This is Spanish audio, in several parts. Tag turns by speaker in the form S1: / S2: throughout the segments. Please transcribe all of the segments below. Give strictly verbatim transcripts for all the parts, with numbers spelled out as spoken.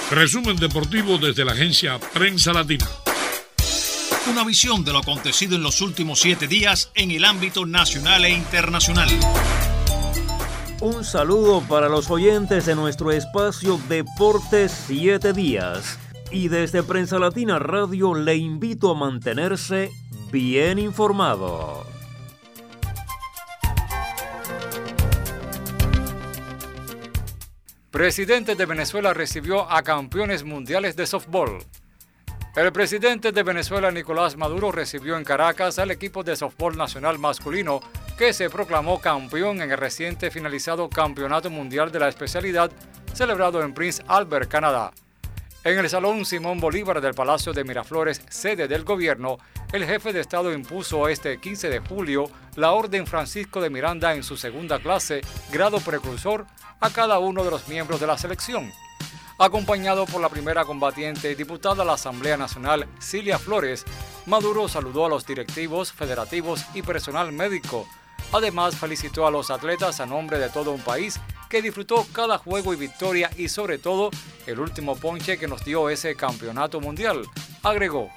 S1: Resumen deportivo desde la agencia Prensa Latina.
S2: Una visión de lo acontecido en los últimos siete días en el ámbito nacional e internacional.
S3: Un saludo para los oyentes de nuestro espacio Deportes siete días. Y desde Prensa Latina Radio le invito a mantenerse bien informado.
S4: Presidente de Venezuela recibió a campeones mundiales de softball. El presidente de Venezuela, Nicolás Maduro, recibió en Caracas al equipo de softball nacional masculino que se proclamó campeón en el reciente finalizado Campeonato Mundial de la especialidad celebrado en Prince Albert, Canadá. En el Salón Simón Bolívar del Palacio de Miraflores, sede del gobierno, el jefe de Estado impuso este quince de julio la Orden Francisco de Miranda en su segunda clase, grado precursor, a cada uno de los miembros de la selección. Acompañado por la primera combatiente y diputada a la Asamblea Nacional, Cilia Flores, Maduro saludó a los directivos, federativos y personal médico. Además, felicitó a los atletas a nombre de todo un país que disfrutó cada juego y victoria y sobre todo el último ponche que nos dio ese campeonato mundial, agregó.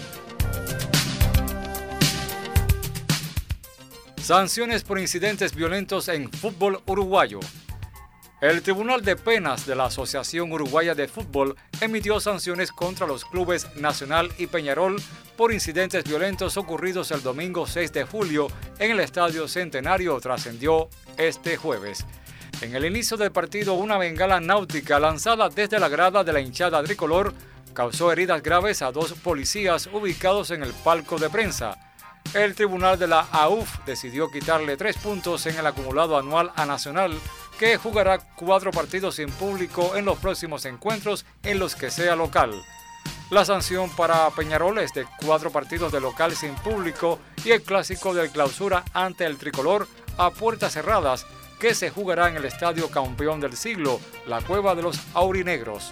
S4: Sanciones por incidentes violentos en fútbol uruguayo. El Tribunal de Penas de la Asociación Uruguaya de Fútbol emitió sanciones contra los clubes Nacional y Peñarol por incidentes violentos ocurridos el domingo seis de julio en el Estadio Centenario, trascendió este jueves. En el inicio del partido, una bengala náutica lanzada desde la grada de la hinchada tricolor causó heridas graves a dos policías ubicados en el palco de prensa. El tribunal de la A U F decidió quitarle tres puntos en el acumulado anual a Nacional, que jugará cuatro partidos sin público en los próximos encuentros en los que sea local. La sanción para Peñarol es de cuatro partidos de local sin público y el clásico del clausura ante el tricolor a puertas cerradas, que se jugará en el estadio campeón del siglo, la Cueva de los Aurinegros.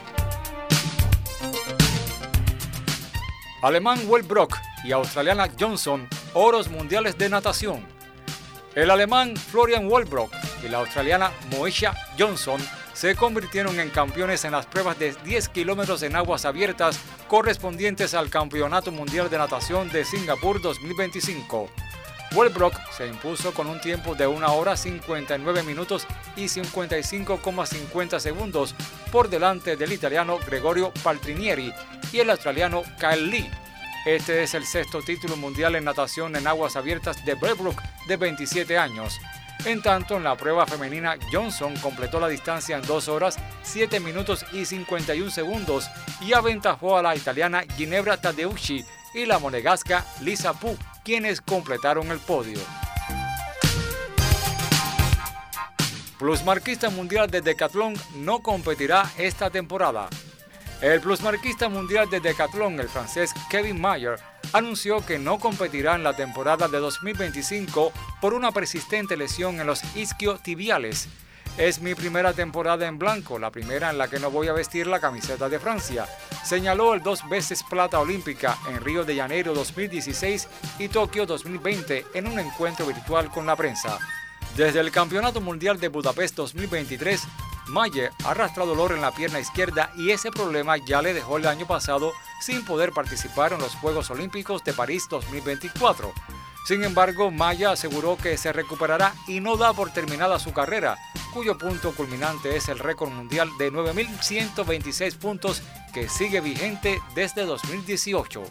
S4: Alemán Wellbrock y australiana Johnson, oros mundiales de natación. El alemán Florian Wellbrock y la australiana Moesha Johnson se convirtieron en campeones en las pruebas de diez kilómetros en aguas abiertas correspondientes al Campeonato Mundial de Natación de Singapur dos mil veinticinco. Wellbrock se impuso con un tiempo de una hora cincuenta y nueve minutos y cincuenta y cinco coma cincuenta segundos por delante del italiano Gregorio Paltrinieri y el australiano Kyle Lee. Este es el sexto título mundial en natación en aguas abiertas de Wellbrock, de veintisiete años. En tanto, en la prueba femenina, Johnson completó la distancia en dos horas, siete minutos y cincuenta y un segundos y aventajó a la italiana Ginebra Tadeucci y la monegasca Lisa Pu, quienes completaron el podio. Plusmarquista mundial de decatlón no competirá esta temporada. El plusmarquista mundial de decatlón, el francés Kevin Mayer, anunció que no competirá en la temporada de dos mil veinticinco por una persistente lesión en los isquiotibiales. Es mi primera temporada en blanco, la primera en la que no voy a vestir la camiseta de Francia, señaló el dos veces plata olímpica en Río de Janeiro dos mil dieciséis y Tokio dos mil veinte en un encuentro virtual con la prensa. Desde el Campeonato Mundial de Budapest dos mil veintitrés, Mayer arrastra dolor en la pierna izquierda y ese problema ya le dejó el año pasado sin poder participar en los Juegos Olímpicos de París dos mil veinticuatro. Sin embargo, Maya aseguró que se recuperará y no da por terminada su carrera, cuyo punto culminante es el récord mundial de nueve mil ciento veintiséis puntos que sigue vigente desde dos mil dieciocho.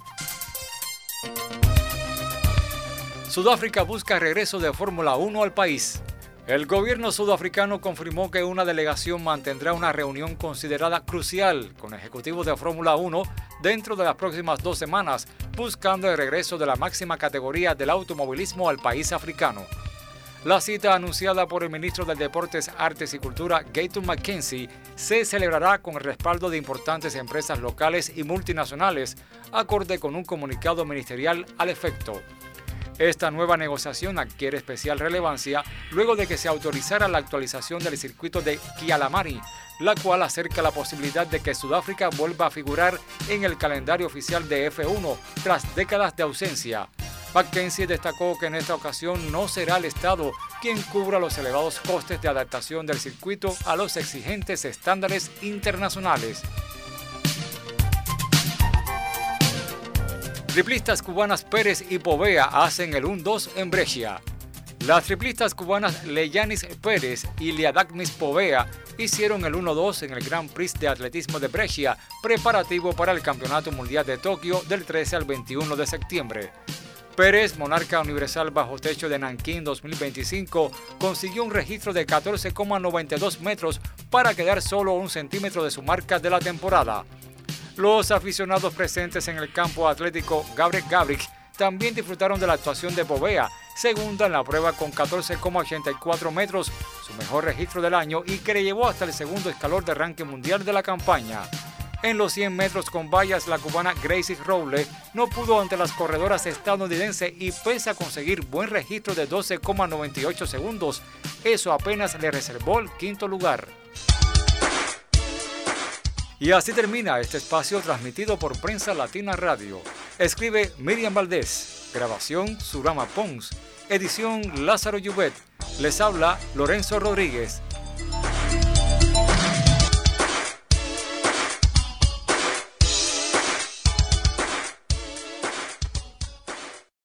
S4: Sudáfrica busca regreso de Fórmula uno al país. El gobierno sudafricano confirmó que una delegación mantendrá una reunión considerada crucial con ejecutivos de Fórmula uno dentro de las próximas dos semanas, buscando el regreso de la máxima categoría del automovilismo al país africano. La cita, anunciada por el ministro de Deportes, Artes y Cultura, Gayton McKenzie, se celebrará con el respaldo de importantes empresas locales y multinacionales, acorde con un comunicado ministerial al efecto. Esta nueva negociación adquiere especial relevancia luego de que se autorizara la actualización del circuito de Kialamari, la cual acerca la posibilidad de que Sudáfrica vuelva a figurar en el calendario oficial de F uno tras décadas de ausencia. McKenzie destacó que en esta ocasión no será el Estado quien cubra los elevados costes de adaptación del circuito a los exigentes estándares internacionales. Triplistas cubanas Pérez y Povea hacen el uno dos en Brescia. Las triplistas cubanas Leyanis Pérez y Liadagmis Povea hicieron el uno dos en el Grand Prix de Atletismo de Brescia, preparativo para el Campeonato Mundial de Tokio del trece al veintiuno de septiembre. Pérez, monarca universal bajo techo de Nankín dos mil veinticinco, consiguió un registro de catorce coma noventa y dos metros para quedar solo un centímetro de su marca de la temporada. Los aficionados presentes en el campo atlético Gabriel Gabric también disfrutaron de la actuación de Povea, segunda en la prueba con catorce coma ochenta y cuatro metros, su mejor registro del año y que le llevó hasta el segundo escalón de ranking mundial de la campaña. En los cien metros con vallas, la cubana Gracie Rowley no pudo ante las corredoras estadounidenses y pese a conseguir buen registro de doce coma noventa y ocho segundos, eso apenas le reservó el quinto lugar. Y así termina este espacio transmitido por Prensa Latina Radio. Escribe Miriam Valdés, grabación Surama Pons, edición Lázaro Llubet. Les habla Lorenzo Rodríguez.